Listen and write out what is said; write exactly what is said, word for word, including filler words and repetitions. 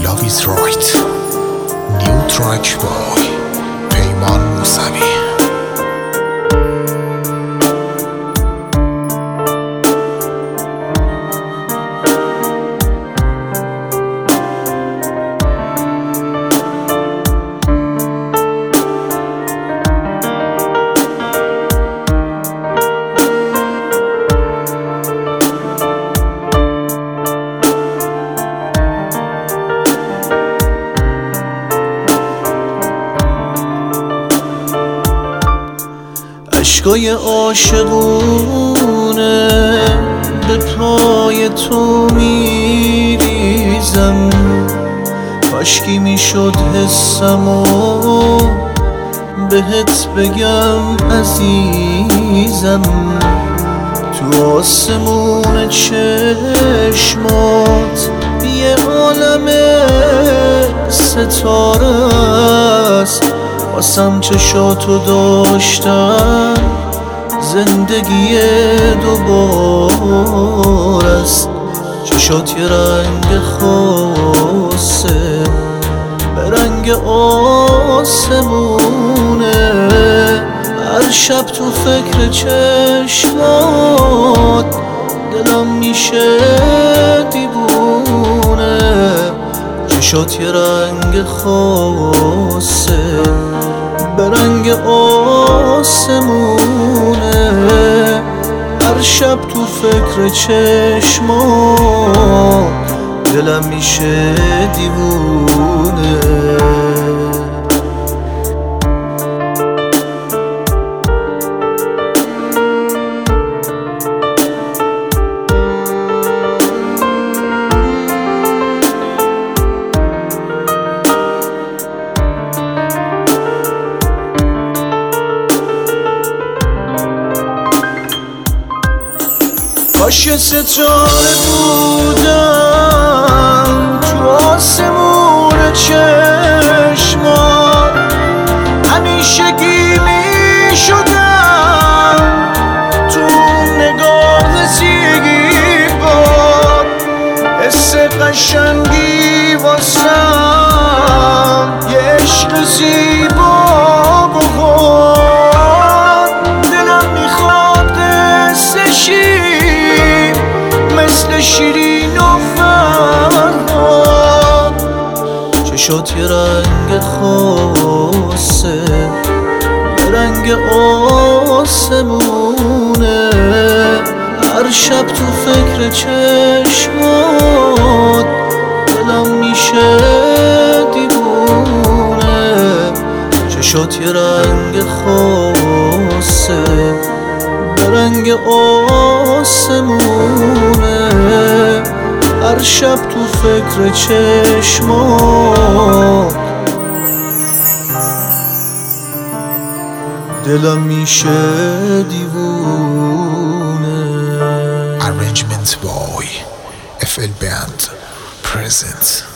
Love is right. New track by پیمان موسوی. عشقای عاشقونه به پای تو میریزم، کاشکی میشد حسمو بهت بگم عزیزم. تو آسمون چشمات یه عالم ستاره است، واسم چشاتو داشتن زندگی دوباره است. چشات یه رنگ خاصه به رنگ آسمونه، هر شب تو فکر چشمات دلم میشه دیوونه. چشات یه رنگ خاصه به رنگ آسمونه، هر شب تو فکر چشمات دلم میشه دیوونه. کاش یه ستاره بودم تو آسمون چشمات، همیشگی می شدم تو نگاه زیبات. حس قشنگی واسم یه عشق زیبا بکن، دلم میخواد قصه شیر مثل شیرین و فرهاد. چشات یه رنگ خاصه به رنگ آسمونه، هر شب تو فکر چشمات دلم میشه دیوونه. چشات یه رنگ خاصه به رنگ آسمونه، هر شب تو فکر چشمات دلم میشه دیوونه. Arrangement by F L Band presents